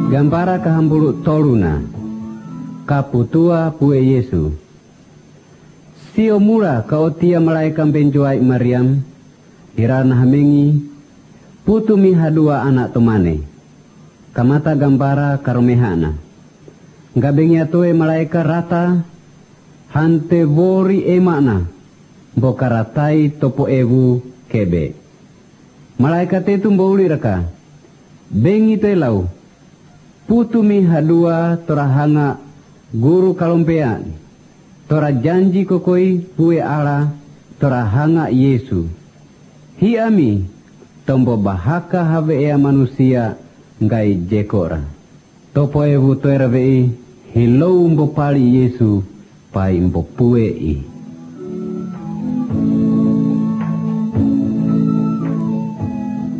Gampara kahambulu toluna kaputua pue Yesu. Sio mula kaotia malaika benjoai Maryam hirana hamengi putumi hadua anak tomane. Kamata gambara karomehana. Ngabengi atoe malaika rata hante vori emana bokaratai topo ewu kebe. Malaika tetu mbauli raka. Bengi telau putumi hadua torahanga guru kalompean. Tora janji kokoi pue ala torahanga Yesu. Hiami tombo bahaka have ea manusia ngai jekora. Topo ewu toera vei hilou mbo pali Yesu pai mbo pue i.